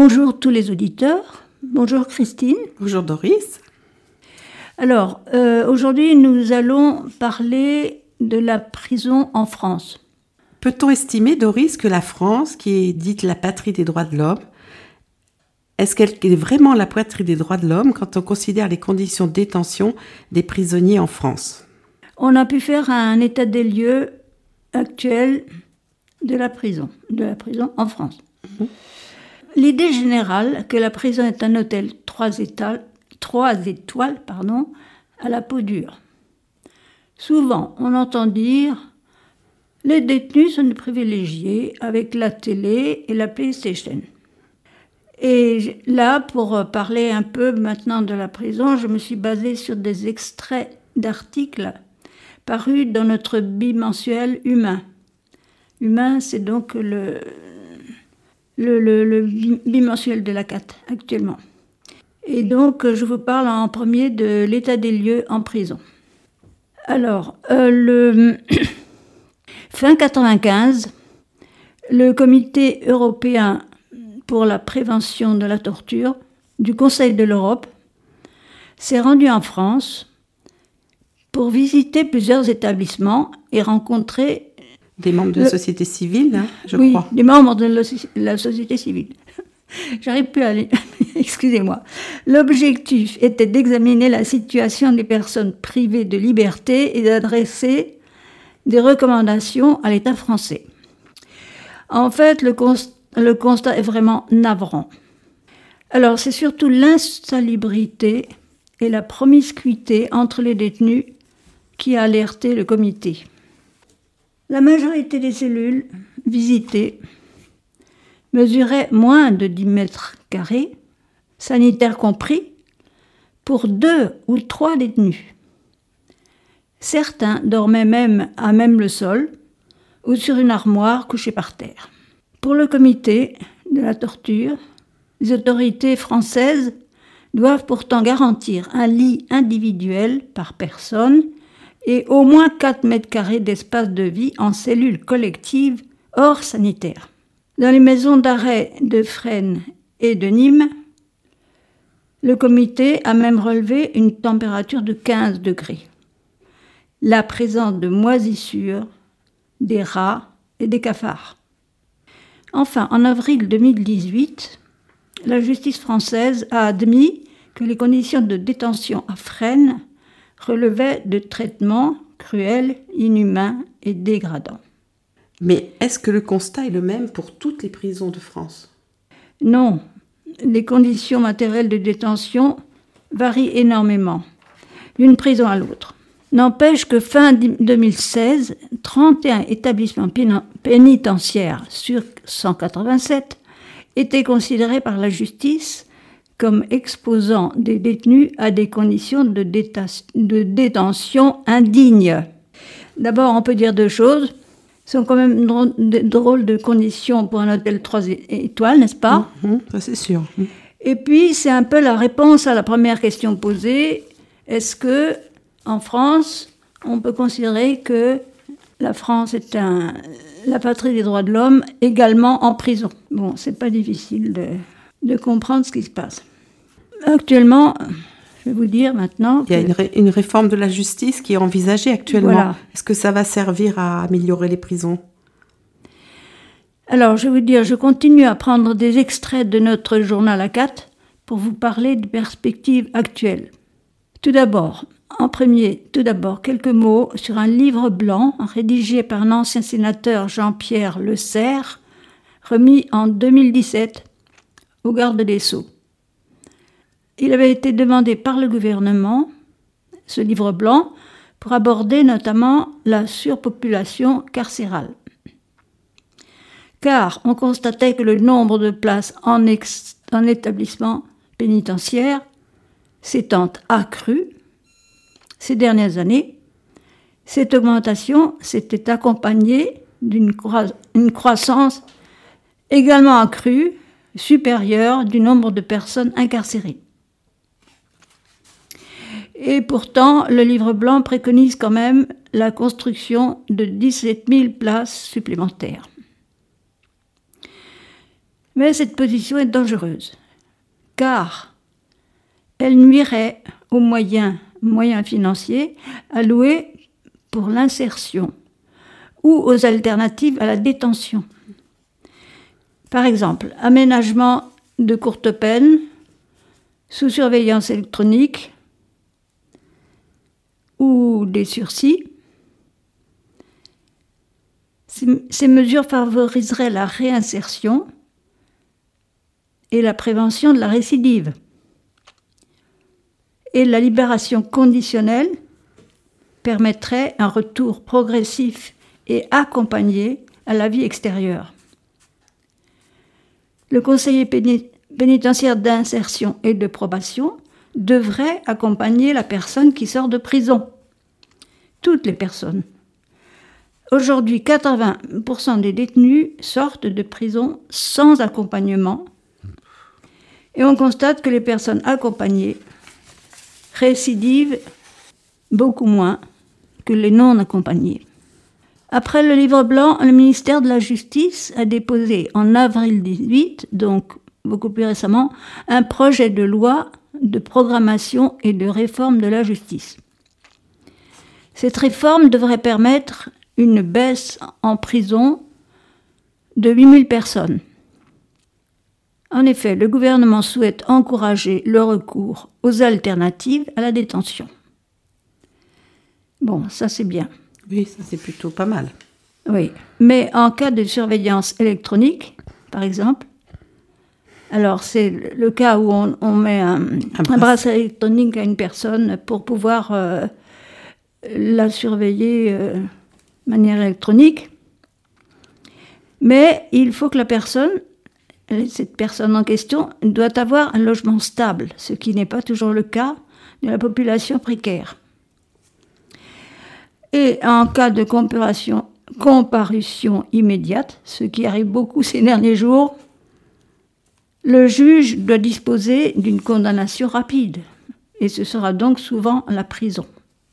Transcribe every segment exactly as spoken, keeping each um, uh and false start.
Bonjour tous les auditeurs. Bonjour Christine. Bonjour Doris. Alors, euh, aujourd'hui, nous allons parler de la prison en France. Peut-on estimer, Doris, que la France, qui est dite la patrie des droits de l'homme, est-ce qu'elle est vraiment la patrie des droits de l'homme quand on considère les conditions de détention des prisonniers en France ? On a pu faire un état des lieux actuel de la prison, de la prison en France. Mmh. L'idée générale que la prison est un hôtel trois étoiles, trois étoiles pardon, à la peau dure. Souvent, on entend dire « les détenus sont des privilégiés avec la télé et la PlayStation ». Et là, pour parler un peu maintenant de la prison, je me suis basée sur des extraits d'articles parus dans notre bimensuel Humain. Humain, c'est donc le, le, le, le bimensuel de la C A T actuellement. Et donc, je vous parle en premier de l'état des lieux en prison. Alors, euh, le fin quatre-vingt-quinze, le Comité européen pour la prévention de la torture du Conseil de l'Europe s'est rendu en France pour visiter plusieurs établissements et rencontrer des membres de le... la société civile, hein, je oui, crois. Oui, des membres de la société civile. J'arrive plus à aller. Excusez-moi. L'objectif était d'examiner la situation des personnes privées de liberté et d'adresser des recommandations à l'État français. En fait, le, const... le constat est vraiment navrant. Alors, c'est surtout l'insalubrité et la promiscuité entre les détenus qui a alerté le comité. La majorité des cellules visitées mesurait moins de dix mètres carrés, sanitaires compris, pour deux ou trois détenus. Certains dormaient même à même le sol ou sur une armoire couchée par terre. Pour le comité de la torture, les autorités françaises doivent pourtant garantir un lit individuel par personne et au moins quatre mètres carrés d'espace de vie en cellules collectives hors sanitaires. Dans les maisons d'arrêt de Fresnes et de Nîmes, le comité a même relevé une température de quinze degrés. La présence de moisissures, des rats et des cafards. Enfin, en avril deux mille dix-huit, la justice française a admis que les conditions de détention à Fresnes relevaient de traitements cruels, inhumains et dégradants. Mais est-ce que le constat est le même pour toutes les prisons de France ? Non, les conditions matérielles de détention varient énormément, d'une prison à l'autre. N'empêche que fin deux mille seize, trente et un établissements pénitentiaires sur cent quatre-vingt-sept étaient considérés par la justice comme exposant des détenus à des conditions de, déta- de détention indignes. D'abord, on peut dire deux choses. Ce sont quand même drôles de conditions pour un hôtel trois étoiles, n'est-ce pas ? Mmh, ça c'est sûr. Mmh. Et puis, c'est un peu la réponse à la première question posée. Est-ce que, en France, on peut considérer que la France est un, la patrie des droits de l'homme, également en prison ? Bon, c'est pas difficile de, de comprendre ce qui se passe. Actuellement, je vais vous dire maintenant... Il y a une, ré, une réforme de la justice qui est envisagée actuellement. Voilà. Est-ce que ça va servir à améliorer les prisons ? Alors, je vais vous dire, je continue à prendre des extraits de notre journal A quatre pour vous parler de perspectives actuelles. Tout d'abord, en premier, tout d'abord, quelques mots sur un livre blanc rédigé par un ancien sénateur Jean-Pierre Le Serre, remis en deux mille dix-sept au garde des Sceaux. Il avait été demandé par le gouvernement, ce livre blanc, pour aborder notamment la surpopulation carcérale. Car on constatait que le nombre de places en, ex- en établissement pénitentiaire s'étant accru ces dernières années. Cette augmentation s'était accompagnée d'une croi- une croissance également accrue, supérieure du nombre de personnes incarcérées. Et pourtant, le livre blanc préconise quand même la construction de dix-sept mille places supplémentaires. Mais cette position est dangereuse, car elle nuirait aux moyens, moyens financiers alloués pour l'insertion ou aux alternatives à la détention. Par exemple, aménagement de courte peine, sous surveillance électronique ou des sursis. Ces mesures favoriseraient la réinsertion et la prévention de la récidive. Et la libération conditionnelle permettrait un retour progressif et accompagné à la vie extérieure. Le conseiller pénit- pénitentiaire d'insertion et de probation devrait accompagner la personne qui sort de prison. Toutes les personnes. Aujourd'hui, quatre-vingts pour cent des détenus sortent de prison sans accompagnement et on constate que les personnes accompagnées récidivent beaucoup moins que les non accompagnées. Après le livre blanc, le ministère de la Justice a déposé en avril dix-huit, donc beaucoup plus récemment, un projet de loi de programmation et de réforme de la justice. Cette réforme devrait permettre une baisse en prison de huit mille personnes. En effet, le gouvernement souhaite encourager le recours aux alternatives à la détention. Bon, ça c'est bien. Oui, ça c'est plutôt pas mal. Oui, mais en cas de surveillance électronique, par exemple, alors c'est le cas où on, on met un, un, un bracelet électronique à une personne pour pouvoir euh, la surveiller euh, de manière électronique, mais il faut que la personne, cette personne en question, doit avoir un logement stable, ce qui n'est pas toujours le cas de la population précaire. Et en cas de comparution, comparution immédiate, ce qui arrive beaucoup ces derniers jours, le juge doit disposer d'une condamnation rapide, et ce sera donc souvent la prison.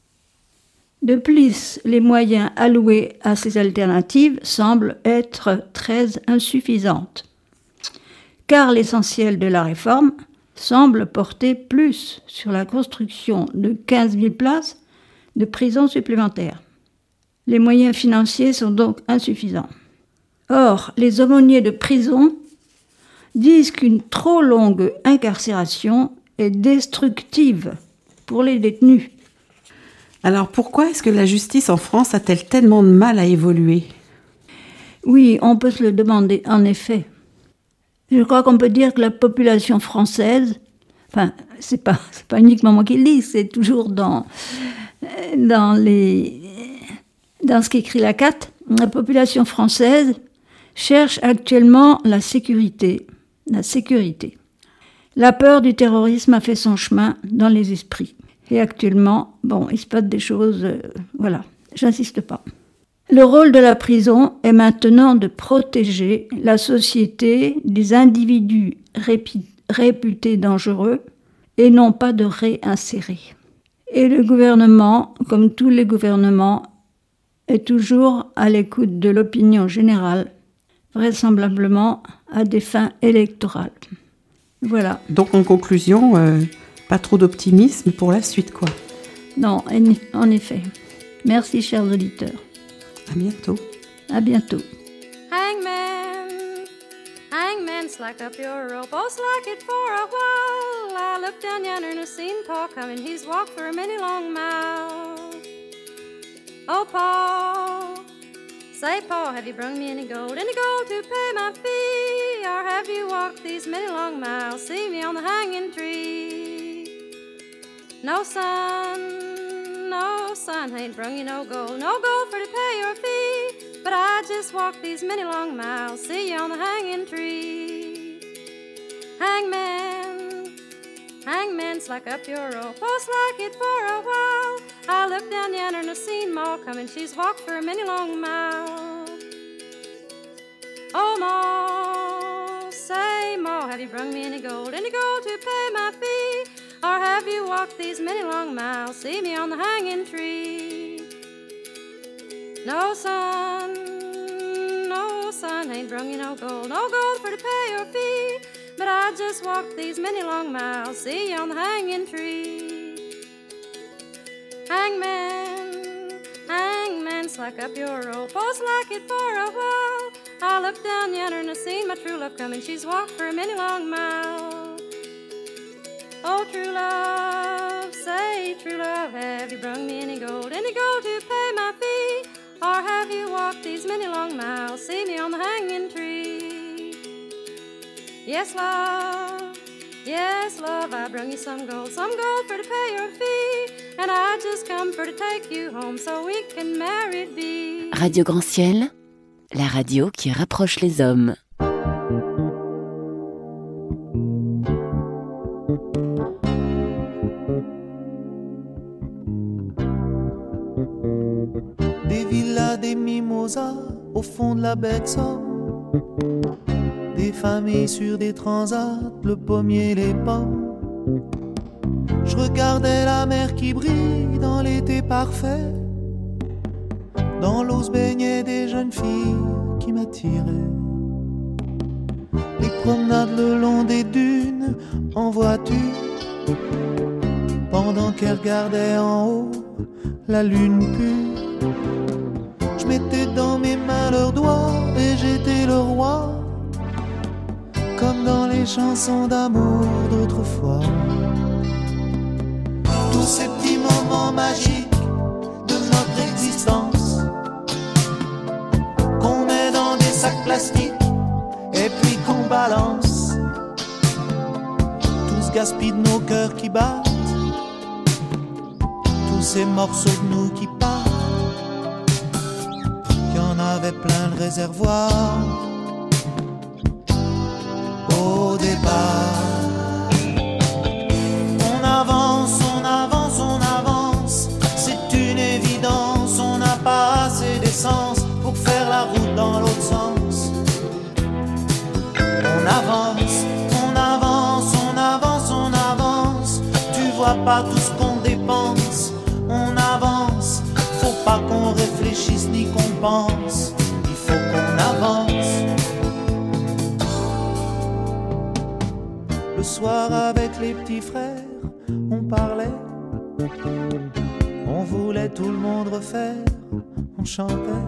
De plus, les moyens alloués à ces alternatives semblent être très insuffisantes, car l'essentiel de la réforme semble porter plus sur la construction de quinze mille places de prisons supplémentaires. Les moyens financiers sont donc insuffisants. Or, les aumôniers de prison disent qu'une trop longue incarcération est destructive pour les détenus. Alors pourquoi est-ce que la justice en France a-t-elle tellement de mal à évoluer ? Oui, on peut se le demander, en effet. Je crois qu'on peut dire que la population française, enfin, c'est pas, c'est pas uniquement moi qui le dis, c'est toujours dans, dans, les, dans ce qu'écrit la C A T, la population française cherche actuellement la sécurité. La sécurité. La peur du terrorisme a fait son chemin dans les esprits. Et actuellement, bon, il se passe des choses, euh, voilà, j'insiste pas. Le rôle de la prison est maintenant de protéger la société des individus répi- réputés dangereux et non pas de réinsérer. Et le gouvernement, comme tous les gouvernements, est toujours à l'écoute de l'opinion générale, vraisemblablement à des fins électorales. Voilà. Donc en conclusion, euh, pas trop d'optimisme pour la suite, quoi. Non, en effet. Merci, chers auditeurs. À bientôt. À bientôt. Hangman, hangman, slack up your rope, oh, slack it for a while. I look down yonder and I seen Paul coming, he's walked for many long miles. Oh, Paul, say, Paul, have you brung me any gold, any gold to pay my fee? Or have you walked these many long miles, see me on the hanging tree? No, son, no, son, I ain't brung you no gold, no gold for to pay your fee. But I just walked these many long miles, see you on the hanging tree. Hangman, hangman, slack up your rope, oh, slack it for a while. I looked down yonder and I seen Ma coming, she's walked for many long miles. Oh, Ma, say, Ma, have you brung me any gold, any gold to pay my fee? Or have you walked these many long miles, see me on the hanging tree? No, son, no, oh son, ain't brung you no gold, no gold for to pay your fee. But I just walked these many long miles, see you on the hanging tree. Hangman, hangman, slack up your rope, oh slack it for a while. I looked down yonder and I seen my true love coming, she's walked for a many long mile. Oh true love, say true love, have you brung me any gold, any gold to pay my fee? Or have you walked these many long miles, see me on the hanging tree? Yes, love, yes, love, I brung you some gold, some gold for to pay your fee. And I just come for to take you home so we can married be. Radio Grand Ciel, la radio qui rapproche les hommes. Des villas, des mimosas au fond de la baie de Somme, des familles sur des transats, le pommier, les pommes. Je regardais la mer qui brille dans l'été parfait. Dans l'eau se baignaient des jeunes filles qui m'attiraient. Les promenades le long des dunes en voiture, pendant qu'elles regardaient en haut la lune pure. Je mettais dans mes mains leurs doigts et j'étais le roi, comme dans les chansons d'amour d'autrefois. Tous ces petits moments magiques de notre existence, qu'on met dans des sacs plastiques et puis qu'on balance, tout ce gaspille de nos cœurs qui battent, tous ces morceaux de nous qui partent. Il y en avait plein le réservoir au départ. On avance, on avance, on avance, c'est une évidence. On n'a pas assez d'essence pour faire la route dans l'autre sens. On avance, on avance, on avance, on avance. Tu vois pas tout ce qu'on dépense. On avance, faut pas qu'on réfléchisse ni qu'on pense. Il faut qu'on avance. Le soir avec les petits frères, on parlait, on voulait tout le monde refaire, on chantait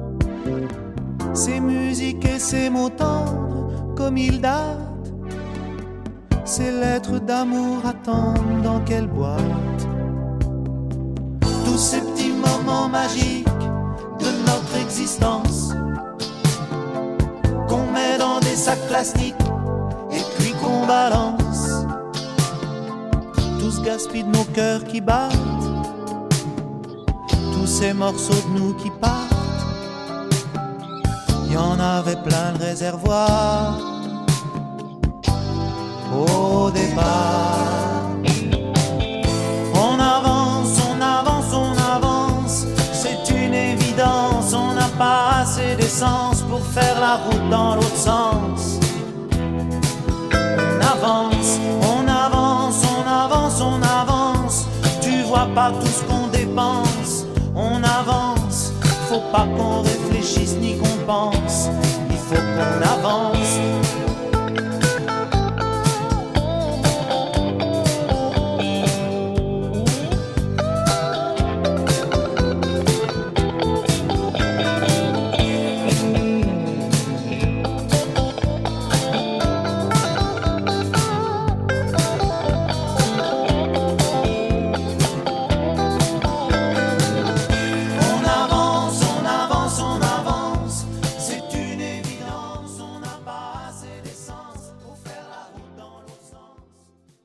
ces musiques et ces mots tendres comme ils datent, ces lettres d'amour attendent dans quelle boîte. Tous ces petits moments magiques de notre existence, qu'on met dans des sacs plastiques et puis qu'on balance, tout ce gaspille de nos cœurs qui battent, tous ces morceaux de nous qui partent. Il y en avait plein le réservoir au départ. On avance, on avance, on avance, c'est une évidence. On n'a pas assez d'essence pour faire la route dans l'autre sens. On avance, on avance, on avance, on avance. Tu vois pas tout ce qu'on dépense. On avance, faut pas qu'on réfléchisse ni qu'on pense. Il faut qu'on avance.